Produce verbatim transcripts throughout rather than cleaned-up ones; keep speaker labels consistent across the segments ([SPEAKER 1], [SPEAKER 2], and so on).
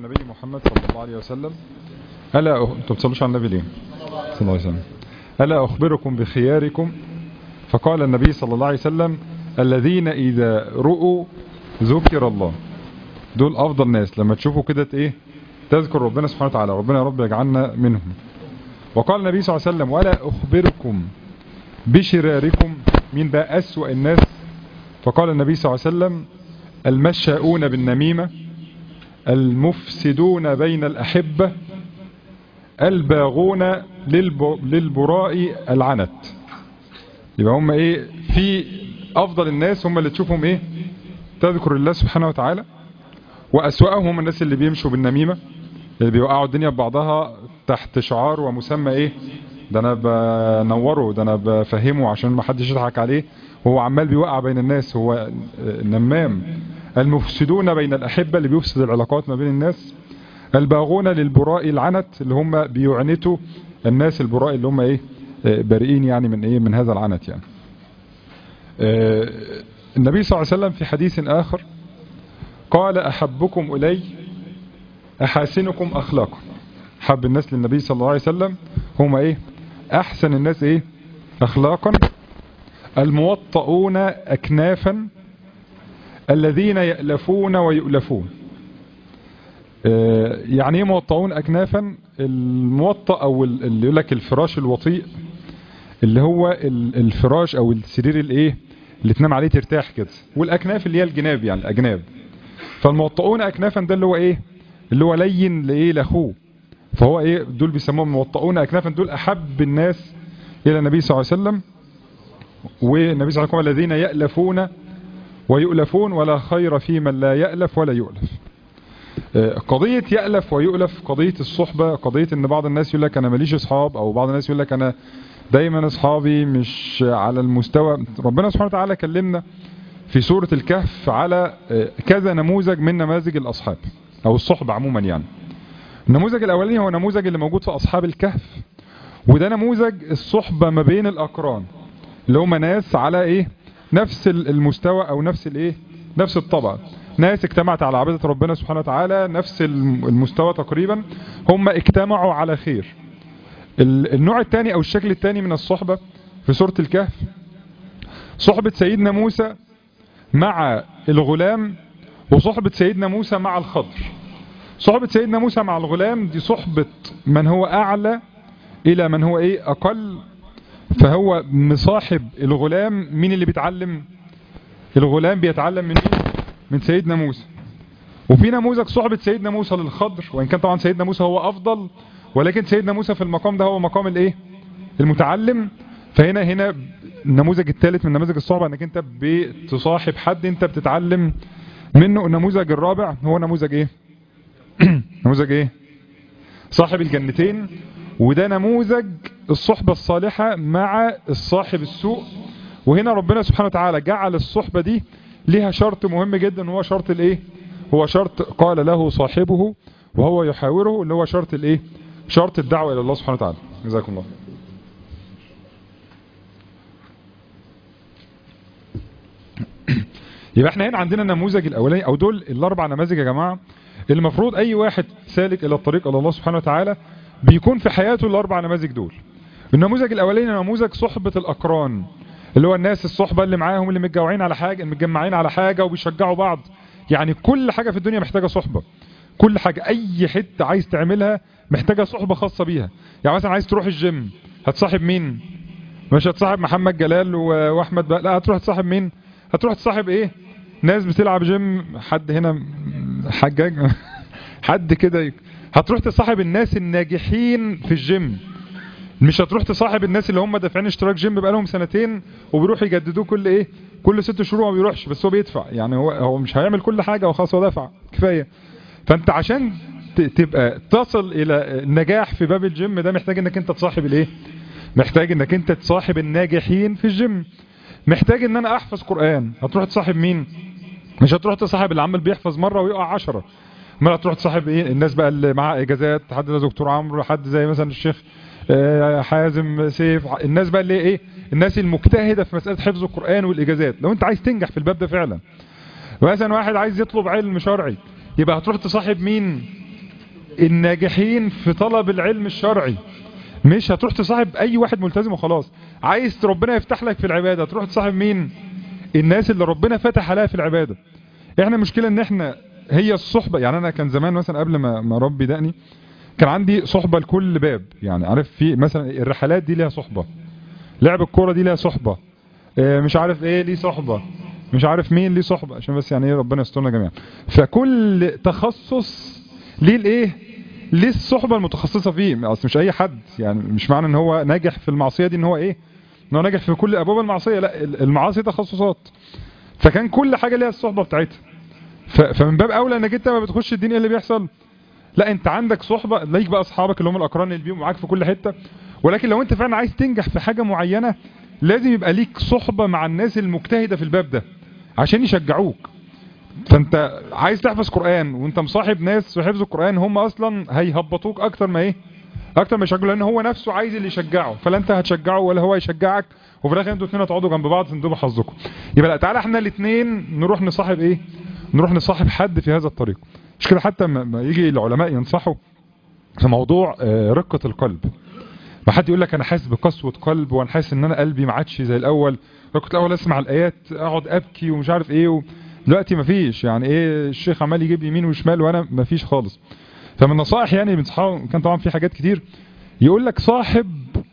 [SPEAKER 1] النبي محمد صلى الله عليه وسلم: ألا أخ... انتم بتصلوش على النبي ليه؟ صلى الله عليه وسلم. ألا أخبركم بخياركم؟ فقال النبي صلى الله عليه وسلم: الذين إذا رؤوا ذكر الله. دول أفضل ناس، لما تشوفوا كده ايه تذكر ربنا سبحانه وتعالى. ربنا يا رب يجعلنا منهم. وقال النبي صلى الله عليه وسلم: ولا أخبركم بشراركم؟ مين بقى أسوأ الناس؟ فقال النبي صلى الله عليه وسلم: المشاؤون بالنميمة، المفسدون بين الأحبة، الباغون للبراء العنت. يبقى هم ايه في افضل الناس هم اللي تشوفهم ايه تذكر الله سبحانه وتعالى، واسوأهم هم الناس اللي بيمشوا بالنميمة، اللي بيوقعوا الدنيا ببعضها تحت شعار ومسمى ايه ده انا بنوره، ده انا بفهمه عشان ما حدش يضحك عليه، وهو عمال بيوقع بين الناس، هو نمام. المفسدون بين الأحبة، اللي بيفسد العلاقات ما بين الناس. الباغون للبراء العنت، اللي هم بيعنتوا الناس البراء، اللي هم ايه بريئين يعني من ايه من هذا العنت يعني. النبي صلى الله عليه وسلم في حديث آخر قال: أحبكم إلي أحاسنكم أخلاقا. حب الناس للنبي صلى الله عليه وسلم هم ايه أحسن الناس ايه أخلاقا. الموطؤون أكنافا، الذين يألفون ويؤلفون. يعني ايه موطؤون أكنافا؟ الموطأ او اللي يقول لك الفراش الوطيء، اللي هو الفراش او السرير الايه اللي تنام عليه ترتاح كده، والاكناف اللي هي الجناب يعني الاجناب. فالموطؤون أكنافا ده اللي هو ايه اللي هو لين لايه لاخوه، فهو ايه دول بيسموهم موطؤون أكنافا. دول احب الناس الى النبي صلى الله عليه وسلم. والنبي صلى الله عليه وسلم: الذين يألفون ويؤلفون، ولا خير في من لا يألف ولا يؤلف. قضية يألف ويؤلف، قضية الصحبة، قضية ان بعض الناس يقول لك انا ماليش اصحاب، او بعض الناس يقول لك انا دايما اصحابي مش على المستوى. ربنا سبحانه وتعالى كلمنا في سورة الكهف على كذا نموذج من نماذج الاصحاب او الصحبة عموما يعني. النموذج الاولاني هو نموذج اللي موجود في اصحاب الكهف، وده نموذج الصحبة ما بين الاقران، اللي هم ناس على ايه نفس المستوى او نفس الايه نفس الطبع، ناس اجتمعت على عبادة ربنا سبحانه وتعالى، نفس المستوى تقريبا، هم اجتمعوا على خير. النوع الثاني او الشكل الثاني من الصحبة في سورة الكهف صحبة سيدنا موسى مع الغلام، وصحبة سيدنا موسى مع الخضر. صحبة سيدنا موسى مع الغلام دي صحبة من هو اعلى الى من هو ايه اقل. فهو مصاحب الغلام. مين اللي بيتعلم؟ الغلام بيتعلم من مين؟ من سيدنا موسى. وفي نموذج صحبة سيدنا موسى للخضر، وإن كان طبعا سيدنا موسى هو أفضل، ولكن سيدنا موسى في المقام ده هو مقام الايه المتعلم. فهنا هنا النموذج الثالث من نماذج الصحبة انك انت بتصاحب حد انت بتتعلم منه. النموذج الرابع هو نموذج ايه نموذج ايه صاحب الجنتين، وده نموذج الصحبة الصالحة مع الصاحب السوء. وهنا ربنا سبحانه وتعالى جعل الصحبة دي لها شرط مهم جدا، هو شرط الايه هو شرط قال له صاحبه وهو يحاوره، اللي هو شرط الايه شرط الدعوة الى الله سبحانه وتعالى. جزاكم الله. يبقى احنا هنا عندنا النموذج الاولاني، او دول الاربع نماذج يا جماعة، المفروض اي واحد سالك الى الطريق الى الله سبحانه وتعالى بيكون في حياته الاربع نماذج دول. النموذج الاولاني نموذج صحبة الاقران، اللي هو الناس الصحبة اللي معاهم اللي متجمعين على حاجة متجمعين على حاجة وبيشجعوا بعض. يعني كل حاجة في الدنيا محتاجة صحبة، كل حاجة اي حتة عايز تعملها محتاجة صحبة خاصة بيها. يعني مثلا عايز تروح الجيم، هتصاحب مين؟ مش هتصاحب محمد جلال واحمد بقى، لا، هتروح تصاحب مين؟ هتروح تصاحب ايه ناس بتلعب جيم، حد هنا حجاج حد كده. هتروح تصاحب الناس الناجحين في الجيم، مش هتروح تصاحب الناس اللي هم دافعين اشتراك جيم بقالهم سنتين وبيروحوا يجددوه كل ايه كل ست شهور وما بيروحش، بس هو بيدفع. يعني هو هو مش هيعمل كل حاجة وخلاص، هو دفع كفاية. فانت عشان تبقى تصل الى النجاح في باب الجيم ده محتاج انك انت تصاحب الايه محتاج انك انت تصاحب الناجحين في الجيم. محتاج ان انا احفظ قرآن، هتروح تصاحب مين؟ مش هتروح تصاحب اللي عمال بيحفظ مرة ويقع عشرة. ما هتروح تصاحب ايه الناس بقى اللي معاه اجازات، حد زي دكتور عمرو، حد زي مثلا الشيخ حازم سيف، الناس بقى اللي ايه الناس المجتهدة في مسألة حفظ القرآن والاجازات. لو انت عايز تنجح في الباب ده فعلا، مثلا واحد عايز يطلب علم شرعي، يبقى هتروح تصاحب مين؟ الناجحين في طلب العلم الشرعي. مش هتروح تصاحب اي واحد ملتزم وخلاص. عايز ربنا يفتح لك في العبادة تروح تصاحب مين؟ الناس اللي ربنا فتح عليها في العبادة. احنا مشكلة ان احنا هي الصحبة. يعني انا كان زمان مثلا قبل ما ما ربي دقني كان عندي صحبة لكل باب. يعني عارف في مثلا الرحلات دي ليها صحبة، لعب الكورة دي ليها صحبة، اه مش عارف ايه ليه صحبة، مش عارف مين ليه صحبة، عشان بس يعني ايه ربنا يسترنا جميعا. فكل تخصص ليه الايه ليه الصحبة المتخصصة فيه. اصل مش اي حد، يعني مش معنى ان هو ناجح في المعصية دي ان هو ايه ان هو ناجح في كل ابواب المعصية. لا، المعاصي تخصصات. فكان كل حاجة ليها الصحبة بتاعتها. فمن باب اولى انك انت ما بتخش الدين ايه اللي بيحصل. لا، انت عندك صحبة ليك بقى اصحابك اللي هم الاقران اللي بيبقوا معاك في كل حتة. ولكن لو انت فعلا عايز تنجح في حاجة معينة لازم يبقى ليك صحبة مع الناس المجتهدة في الباب ده عشان يشجعوك. فانت عايز تحفظ قرآن وانت مصاحب ناس في حفظ القرآن هم اصلا هيهبطوك اكتر ما ايه اكتر ما يشجعوا، لان هو نفسه عايز اللي يشجعه. فلا انت هتشجعه ولا هو يشجعك، وفي الاخر انتوا الاثنين هتقعدوا جنب بعض تندبوا حظكم. يبقى لا، تعالى احنا الاثنين نروح نصاحب ايه نروح نصاحب حد في هذا الطريق. مش كده حتى ما يجي العلماء ينصحوا في موضوع رقة القلب. ما حد يقول لك انا حاسس بقسوة قلب وانا حاسس ان انا قلبي ما عادش زي الاول. كنت الاول اسمع الايات اقعد ابكي ومش عارف ايه و... دلوقتي ما فيش. يعني ايه الشيخ عمال يجيب يمين وشمال وانا ما فيش خالص. فمن نصائح يعني بنصحهم كان طبعا في حاجات كتير. يقول لك صاحب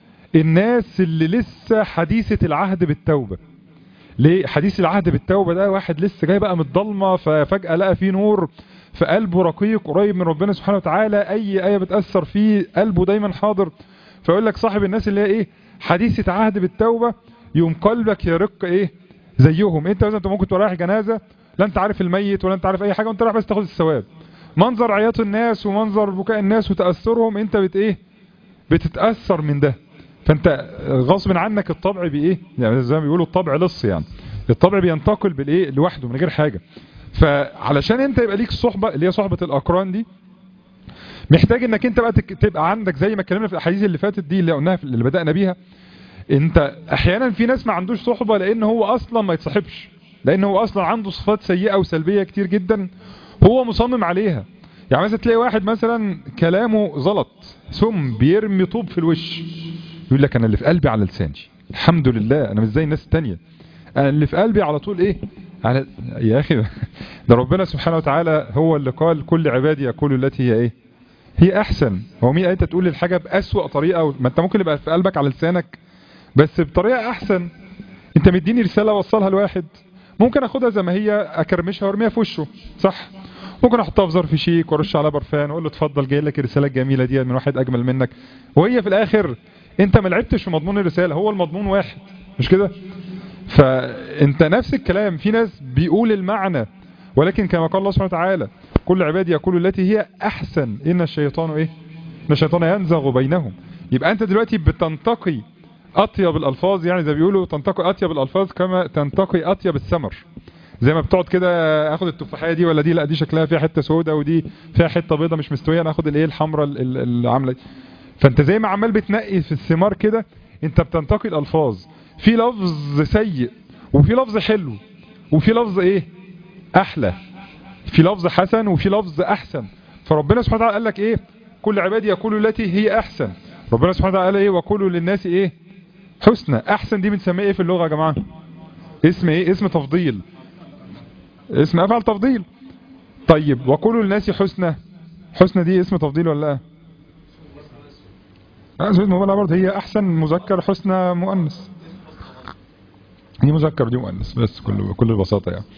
[SPEAKER 1] الناس اللي لسه حديثة العهد بالتوبة. ليه حديث العهد بالتوبة؟ ده واحد لسه جاي بقى من الضلمة ففجأة لقى فيه نور في قلبه رقيق قريب من ربنا سبحانه وتعالى، اي ايه بتأثر فيه قلبه دايما حاضر. فيقول لك صاحب الناس اللي هي ايه حديثة عهد بالتوبة، يوم قلبك يرق ايه زيهم. انت مثلا انت ممكن تبقى رايح جنازة لا انت عارف الميت ولا انت عارف اي حاجة وانت رايح بس تاخد الثواب. منظر عياط الناس ومنظر بكاء الناس وتأثرهم انت بت ايه بتتأثر من ده. فانت غصب عنك الطبع بايه يعني زي ما بيقولوا الطبع لص. يعني الطبع بينتقل بالايه لوحده من غير حاجة. فعلشان انت يبقى ليك الصحبة اللي هي صحبة الاقران دي محتاج انك انت بقى تبقى عندك زي ما اتكلمنا في الاحاديث اللي فاتت دي اللي قلناها اللي بدأنا بيها. انت احيانا في ناس ما عندوش صحبة لان هو اصلا ما يتصاحبش، لان هو اصلا عنده صفات سيئة وسلبية كتير جدا هو مصمم عليها. يعني مثلا تلاقي واحد مثلا كلامه زلط ثم بيرمي طوب في الوش يقول لك انا اللي في قلبي على لساني الحمد لله انا مش زي الناس التانية انا اللي في قلبي على طول ايه على يا اخي ده ربنا سبحانه وتعالى هو اللي قال كل عبادي يقولوا التي هي ايه هي احسن. هو مين انت تقول الحاجة بأسوأ طريقة؟ ما انت ممكن يبقى في قلبك على لسانك بس بطريقة احسن. انت مديني رسالة وصلها لواحد ممكن اخدها زي ما هي اكرمشها وارميها في وشه صح، ممكن احطها في ظرف شيك وارش على برفان واقول له اتفضل جاي لك الرسالة الجميلة دي من واحد اجمل منك. وهي في الاخر انت ما لعبتش في مضمون الرسالة، هو المضمون واحد مش كده. فانت نفس الكلام في ناس بيقول المعنى ولكن كما قال الله سبحانه وتعالى كل عبادي يقولوا التي هي احسن ان الشيطان ايه ان الشيطان ينزغ بينهم. يبقى انت دلوقتي بتنتقي اطيب الالفاظ، يعني زي بيقولوا تنتقي اطيب الالفاظ كما تنتقي اطيب الثمر. زي ما بتقعد كده اخد التفاحيه دي ولا دي لا دي شكلها فيها حته سوداء ودي فيها حته بيضه مش مستويه انا اخد الايه الحمراء اللي عامله. فانت زي ما عمال بتنقي في الثمار كده انت بتنتقي الالفاظ. في لفظ سيء وفي لفظ حلو وفي لفظ ايه احلى، في لفظ حسن وفي لفظ احسن. فربنا سبحانه وتعالى قال لك ايه كل عبادي يقولوا التي هي احسن. ربنا سبحانه وتعالى قال ايه وقولوا للناس ايه حسنى. احسن دي بنسميها ايه في اللغة يا جماعة؟ اسم ايه؟ اسم تفضيل، اسم افعل تفضيل. طيب وقولوا للناس حسنى، حسنى دي اسم تفضيل ولا لا؟ لا اسم مبالغة برضه. هي احسن مذكر حسنى مؤنث، دي مذكر دي مؤنث بس كل كل البساطة يعني.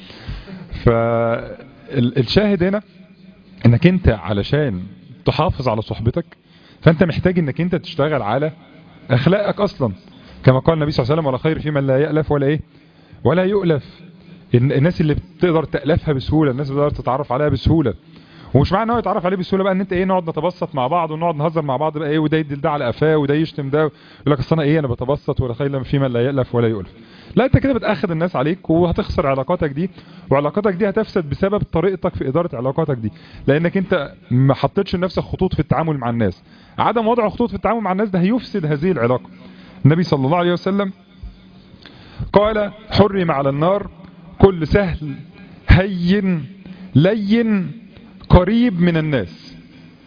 [SPEAKER 1] فالشاهد هنا انك انت علشان تحافظ على صحبتك فانت محتاج انك انت تشتغل على اخلاقك اصلا كما قال النبي صلى الله عليه وسلم ولا خير في من لا يألف ولا ايه ولا يؤلف. الناس اللي بتقدر تألفها بسهولة، الناس اللي بتقدر تتعرف عليها بسهولة. ومش معنى ان هو يتعرف عليه بسهوله بقى ان انت ايه نقعد نتبسط مع بعض ونقعد نهزر مع بعض بقى ايه وده يدي ده على قفاه وده يشتم ده يقول لك اصل انا ايه انا بتبسط ولا خير في من لا يألف ولا يؤلف. لا انت كده بتاخد الناس عليك وهتخسر علاقاتك دي، وعلاقاتك دي هتفسد بسبب طريقتك في اداره علاقاتك دي، لانك انت ما حطيتش لنفسك خطوط في التعامل مع الناس. عدم وضع خطوط في التعامل مع الناس ده هيفسد هذه العلاقه. النبي صلى الله عليه وسلم قال حرم على النار كل سهل هين لين قريب من الناس.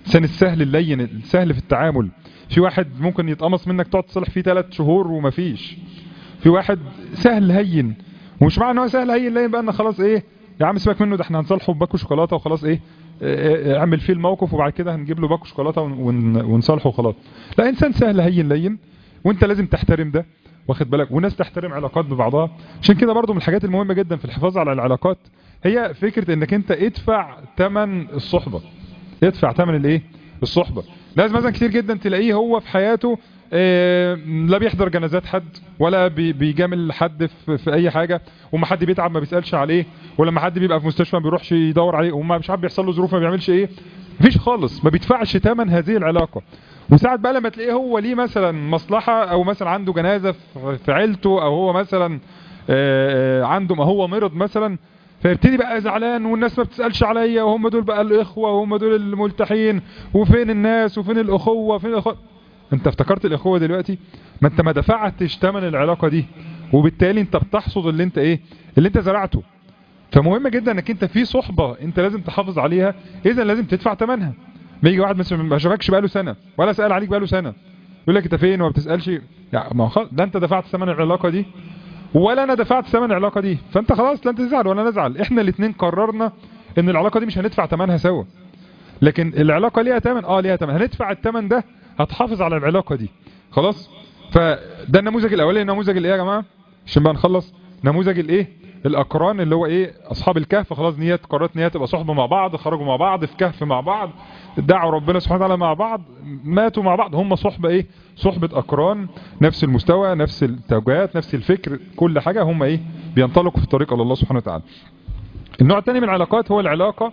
[SPEAKER 1] الانسان السهل اللين السهل في التعامل. في واحد ممكن يتقمص منك تقعد تصلح فيه ثلاث شهور ومفيش. في واحد سهل هين، ومش معنى ان هو سهل هين لين بقى ان خلاص ايه يا عم سيبك منه، ده احنا هنصالحه بباكو شوكولاته وخلاص ايه اعمل فيه الموقف وبعد كده هنجيب له باكو شوكولاته ونصالحه وخلاص. لا، انسان سهل هين لين، وانت لازم تحترم ده، واخد بالك، والناس تحترم علاقات ببعضها. عشان كده برضو من الحاجات المهمه جدا في الحفاظ على العلاقات هي فكره انك انت ادفع ثمن الصحبه. ادفع ثمن الايه الصحبه. لازم مثلا كتير جدا تلاقيه هو في حياته إيه لا بيحضر جنازات حد، ولا بي بيجامل حد في, في اي حاجه، وما حد بيتعب ما بيسالش عليه، ولما حد بيبقى في مستشفى ما بيروحش يدور عليه، وما مش عارف بيحصل له ظروف ما بيعملش ايه، مفيش خالص، ما بيدفعش ثمن هذه العلاقه. وساعات بقى لما تلاقيه هو ليه مثلا مصلحه، او مثلا عنده جنازه في عيلته، او هو مثلا إيه عنده ما هو مرض مثلا، فيبتدي بقى زعلان والناس ما بتسألش عليا، وهم دول بقى الإخوة، وهم دول الملتحين، وفين الناس، وفين الأخوة، فين الأخوة. انت افتكرت الأخوة دلوقتي؟ ما انت ما دفعتش ثمن العلاقة دي، وبالتالي انت بتحصد اللي انت ايه اللي انت زرعته. فمهم جدا انك انت في صحبة انت لازم تحافظ عليها، اذا لازم تدفع ثمنها. ما يجي واحد مثلا ما شافكش بقاله سنة، ولا سأل عليك بقاله سنة، يقول لك انت فين وما بتسألش، يعني ما خلاص ده انت دفعت ثمن العلاقة دي، ولا انا دفعت ثمن العلاقه دي، فانت خلاص لا انت تزعل ولا انا ازعل، احنا الاثنين قررنا ان العلاقه دي مش هندفع ثمنها سوا. لكن العلاقه ليها ثمن، اه ليها ثمن، هندفع الثمن ده، هتحافظ على العلاقه دي خلاص. فده النموذج الاولاني. النموذج الايه يا جماعه عشان بقى نخلص؟ نموذج الايه الاقران، اللي هو ايه اصحاب الكهف. خلاص نيات قررت نيات تبقى صحبه مع بعض، خرجوا مع بعض في كهف مع بعض، دعوا ربنا سبحانه وتعالى مع بعض، ماتوا مع بعض، هم صحبه ايه صحبه اقران، نفس المستوى، نفس التوجهات، نفس الفكر، كل حاجه هم ايه بينطلقوا في الطريق الى الله سبحانه وتعالى. النوع الثاني من العلاقات هو العلاقه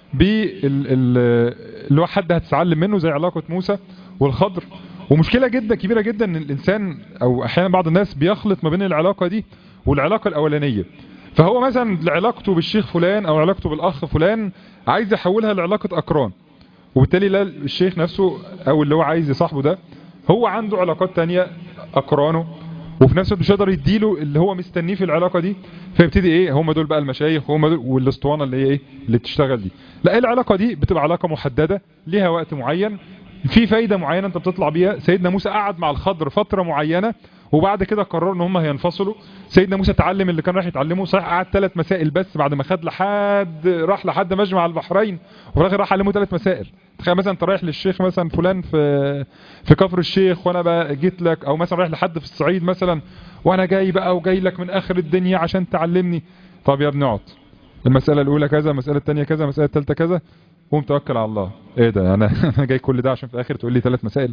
[SPEAKER 1] اللي هو حد هتتعلم منه، زي علاقه موسى والخضر. ومشكله جدا كبيره جدا ان الانسان او احيانا بعض الناس بيخلط ما بين العلاقه دي والعلاقه الاولانيه. فهو مثلا علاقته بالشيخ فلان او علاقته بالاخ فلان عايز يحولها لعلاقه اقران، وبالتالي لا الشيخ نفسه او اللي هو عايز يصاحبه ده هو عنده علاقات تانية اقرانه، وفي نفس الوقت مش قادر يديله اللي هو مستنيه في العلاقه دي، فيبتدي ايه هم دول بقى المشايخ، هم دول والاسطوانه اللي هي ايه اللي بتشتغل دي. لا، العلاقه دي بتبقى علاقه محدده ليها وقت معين، في فايده معينه انت بتطلع بيها. سيدنا موسى قعد مع الخضر فتره معينه، وبعد كده قرروا ان هم هينفصلوا. سيدنا موسى اتعلم اللي كان رايح يتعلمه، صحيح قعد ثلاث مسائل بس، بعد ما خد لحد راح لحد مجمع البحرين، وفي الاخر راح علمه ثلاث مسائل. تخيل مثلا انت رايح للشيخ مثلا فلان في في كفر الشيخ، وانا بقى جيت لك، او مثلا رايح لحد في الصعيد مثلا، وانا جاي بقى وجاي لك من اخر الدنيا عشان تعلمني. طب يا ابني اقعد، المساله الاولى كذا، المساله الثانيه كذا، المساله الثالثه كذا، قوم توكل على الله. ايه ده انا انا جاي كل ده عشان في الاخر تقول لي ثلاث مسائل؟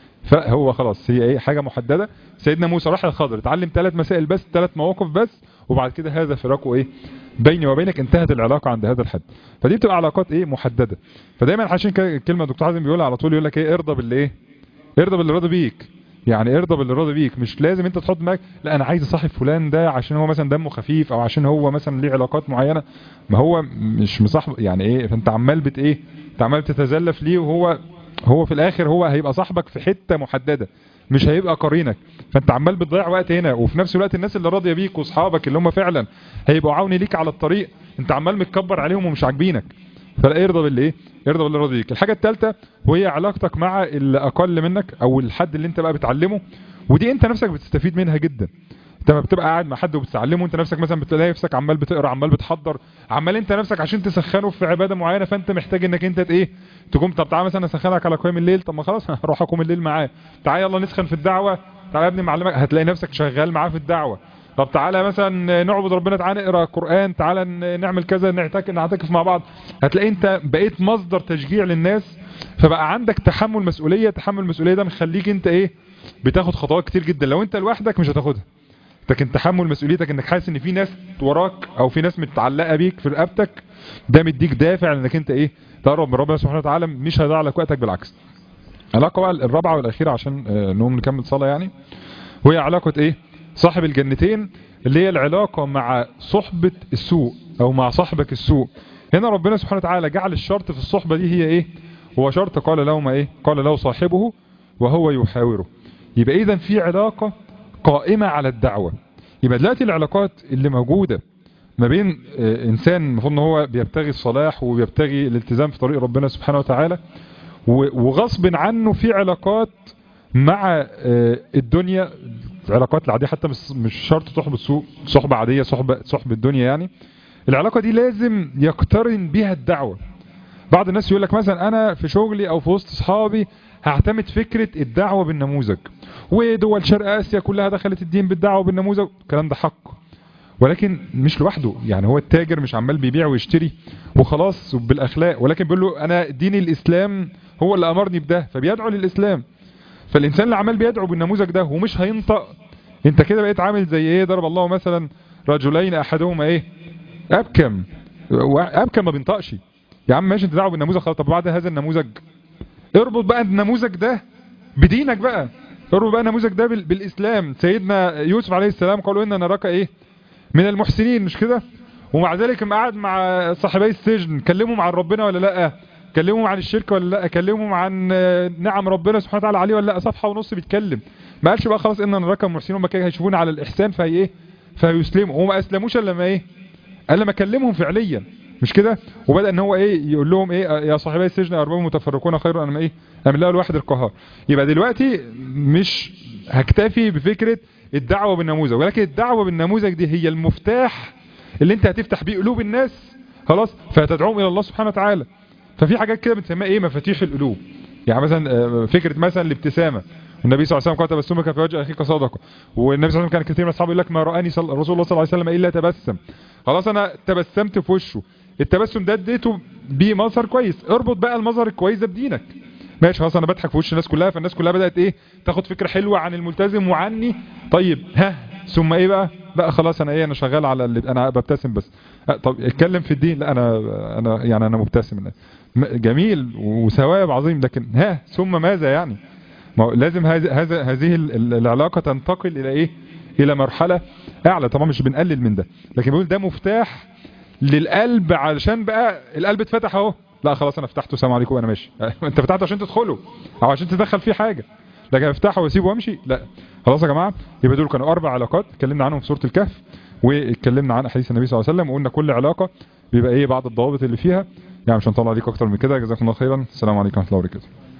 [SPEAKER 1] فهو خلاص هي ايه حاجه محدده. سيدنا موسى راح للخضر اتعلم ثلاث مسائل بس، ثلاث مواقف بس، وبعد كده هذا فراقه ايه بيني وبينك، انتهت العلاقه عند هذا الحد. فدي بتبقى علاقات ايه محدده. فدايما عشان كلمه دكتور حازم بيقولها على طول، يقول لك ايه ارضى باللي ايه ارضى باللي راضي بيك. يعني ارضى باللي راضي بيك، مش لازم انت تحط معاك لا انا عايز اصاحب فلان ده عشان هو مثلا دمه خفيف، او عشان هو مثلا ليه علاقات معينه، ما هو مش مصاحب يعني ايه. فانت عمال بت ايه انت عمال بتتزلف ليه، وهو هو في الاخر هو هيبقى صاحبك في حته محدده، مش هيبقى قرينك. فانت عمال بتضيع وقت هنا، وفي نفس الوقت الناس اللي راضيه بيك واصحابك اللي هم فعلا هيبقوا عون ليك على الطريق، انت عمال متكبر عليهم ومش عاجبينك. فلا ارضى باللي ايه ارضى باللي راضي بيك. الحاجه الثالثه وهي علاقتك مع اللي اقل منك، او الحد اللي انت بقى بتعلمه، ودي انت نفسك بتستفيد منها جدا. انت لما بتبقى قاعد مع حد وبتعلمه، انت نفسك مثلا بتلاقي نفسك عمال بتقرا، عمال بتحضر، عمال انت نفسك عشان تسخنه في عباده معينه، فانت محتاج انك انت ايه تقوم. طب تعالى مثلا اسخنك على قيام الليل، طب ما خلاص هروح اقوم الليل معاه. تعالى يلا نسخن في الدعوه، تعالى يا ابني معلمك، هتلاقي نفسك شغال معاه في الدعوه. طب تعالى مثلا نعبد ربنا، تعالى نقرا قران، تعالى نعمل كذا، نعتكف نعتكف مع بعض. هتلاقي انت بقيت مصدر تشجيع للناس، فبقى عندك تحمل مسؤوليه. تحمل مسؤوليه ده مخليك انت ايه بتاخد خطوات كتير جدا، لو انت لوحدك مش هتاخدها. لكن تحمل مسؤوليتك انك حاسس ان في ناس وراك، او في ناس متعلقه بيك في رقبتك، ده مديك دافع انك انت ايه تقرب من ربنا سبحانه وتعالى، مش هيضيع لك وقتك، بالعكس. علاقه بقى الرابعه والاخيره عشان نقوم نكمل صلاه يعني، وهي علاقه ايه صاحب الجنتين، اللي هي العلاقه مع صحبه السوء او مع صاحبك السوء. هنا ربنا سبحانه وتعالى جعل الشرط في الصحبه دي هي ايه هو شرط قال له ما ايه قال له صاحبه وهو يحاوره. يبقى اذا في علاقه قائمة على الدعوة. يبقى دلوقتي العلاقات اللي موجودة ما بين انسان المفروض ان هو بيبتغي الصلاح وبيبتغي الالتزام في طريق ربنا سبحانه وتعالى، وغصب عنه في علاقات مع الدنيا، العلاقات العادية حتى مش شرط صحبة سوء، صحبة عادية، صحبة صحبة الدنيا يعني. العلاقة دي لازم يقترن بها الدعوة. بعض الناس يقول لك مثلا انا في شغلي او في وسط اصحابي هعتمد فكرة الدعوة بالنموذج، ودول شرق اسيا كلها دخلت الدين بالدعوة بالنموذج. الكلام ده حق، ولكن مش لوحده. يعني هو التاجر مش عمال بيبيع ويشتري وخلاص بالاخلاق، ولكن بيقول له انا دين الاسلام هو اللي امرني بده، فبيدعو للاسلام. فالانسان اللي عمال بيدعو بالنموذج ده ومش هينطق، انت كده بقيت عامل زي ايه؟ ضرب الله مثلا رجلين احدهما ايه؟ ابكم. ابكم ما بينطقش. يا عم ماشي انت دعوه بالنموذج خلاص، طب بعد هذا النموذج اربط بقى النموذج ده بدينك بقى، اربط بقى النموذج ده بالاسلام. سيدنا يوسف عليه السلام قالوا ان نراك ايه؟ من المحسنين، مش كده؟ ومع ذلك لما قعد مع صاحبي السجن كلمهم عن ربنا ولا لا؟ كلمهم عن الشرك ولا لا؟ كلمهم عن نعم ربنا سبحانه وتعالى عليه ولا لا؟ صفحه ونص بيتكلم. ما قالش بقى خلاص ان نراك محسنين، هم كده هيشوفون على الاحسان فهي ايه؟ فهيسلموا. وما اسلموش الا لما ايه؟ قال لما كلمهم فعليا، مش كده؟ وبدأ ان هو ايه؟ يقول لهم ايه؟ يا صاحبي السجن ارباب متفرقون خير ام ايه؟ ام الله الواحد القهار. يبقى دلوقتي مش هكتفي بفكرة الدعوة بالنموذج، ولكن الدعوة بالنموذج دي هي المفتاح اللي انت هتفتح بيه قلوب الناس، خلاص، فهتدعوهم الى الله سبحانه وتعالى. ففي حاجات كده بنسميها ايه؟ مفاتيح القلوب. يعني مثلا فكرة مثلا الابتسامة، والنبي صلى الله عليه وسلم قال تبسمك في وجه اخيك صدقه. والنبي صلى الله عليه وسلم كان كثير من اصحابه يقول لك ما رآني صل... الرسول الله صلى الله عليه وسلم الا تبسم. خلاص انا تبسمت في وشه، التبسم ده اديته بيه مظهر كويس. اربط بقى المظهر الكويس ده بدينك. ماشي خلاص انا بضحك في وش الناس كلها، فالناس كلها بدأت ايه؟ تاخد فكرة حلوة عن الملتزم وعني. طيب ها ثم ايه بقى؟ لا خلاص انا ايه؟ انا شغال على اللي انا ببتسم بس. طب اتكلم في الدين. لا انا انا يعني انا مبتسم. جميل وثواب عظيم، لكن ها ثم ماذا يعني؟ ما لازم هذه هذا هذه العلاقة تنتقل الى ايه؟ الى مرحلة اعلى. طبعا مش بنقلل من ده، لكن بيقول ده مفتاح للقلب، علشان بقى القلب اتفتح اهو. لا خلاص انا فتحته السلام عليكم وانا ماشي. انت فتحته عشان تدخله او عشان تدخل فيه حاجة، لكن افتحه واسيبه وامشي لا. خلاص يا جماعة، يبقى دول كانوا اربع علاقات اتكلمنا عنهم في سورة الكهف، واتكلمنا عن احاديث النبي صلى الله عليه وسلم، وقلنا كل علاقة بيبقى ايه بعض الضوابط اللي فيها. يعني مش هنطلع عليكم اكتر من كده. جزاكم الله خيرا. السلام عليكم ورحمة الله وبركاته.